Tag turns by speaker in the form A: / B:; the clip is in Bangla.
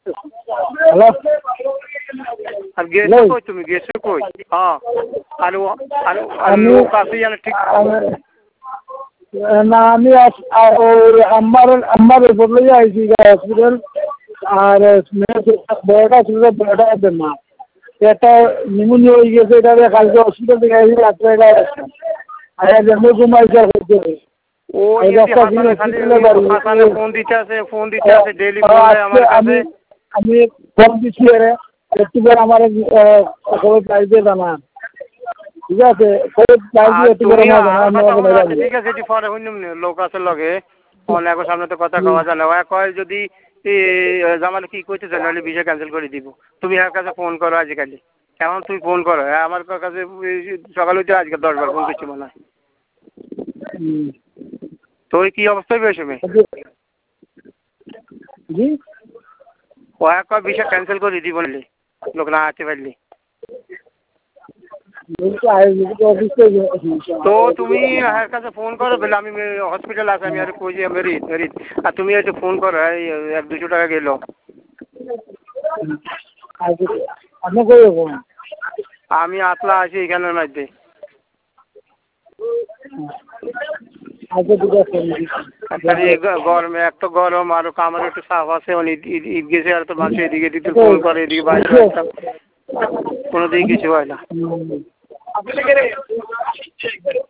A: হ্যালো
B: আর গেছো কই তুমি গেছো কই হ্যাঁ আর লোক আছে জানে ঠিক
A: না আমি আমার বদলে যাইছি হসপিটাল আর বড়টা ছিল বড়টা আছে মা একটা নিমোনিয়া হয়ে গেছে এটা কালকে হসপিটাল থেকে আসি রাত্রে আর জন্ম ঘুমাইছে
B: ও হাসানে ফোন দিতে আছে ডেইলি ফোন দেয় আমার কাছে
A: আমি ফোন দিচ্ছি আরে একটু করে আমার খবর চাইছে জানা ঠিক আছে
B: ঠিক আছে এটি পরে হইনি লোক আছে লগে অনেক সামনে তো কথা কওয়া যায় না ও কয় যদি জামাল কি কইতে জানো হলে ভিসা ক্যান্সেল করে দিব তুমি এর কাছে ফোন করো আজকালি কেমন তুমি ফোন করো আমার কাছে সকালে উঠে আজকে 10 বার ফোন করছি মনে হয় তো কি অবস্থায় পেয়েছো মেয়ে ও এক ভিসা ক্যান্সেল করে দিব বললি লোক না আসতে পারলি তো তুমি এর কাছে ফোন করো বলে আমি হসপিটাল আছে আমি আর কই যে মেরিট আর তুমি একটু ফোন করো 100-200 টাকা গেল আমি আতলা আছি এখানের মধ্যে গরমে এত গরম আরো কামার একটু সাফ আছে ঈদ গেছে আর তো মানুষ এদিকে দিতে ফোন করে এদিকে বাইরে কোনো দিকে কিছু হয় না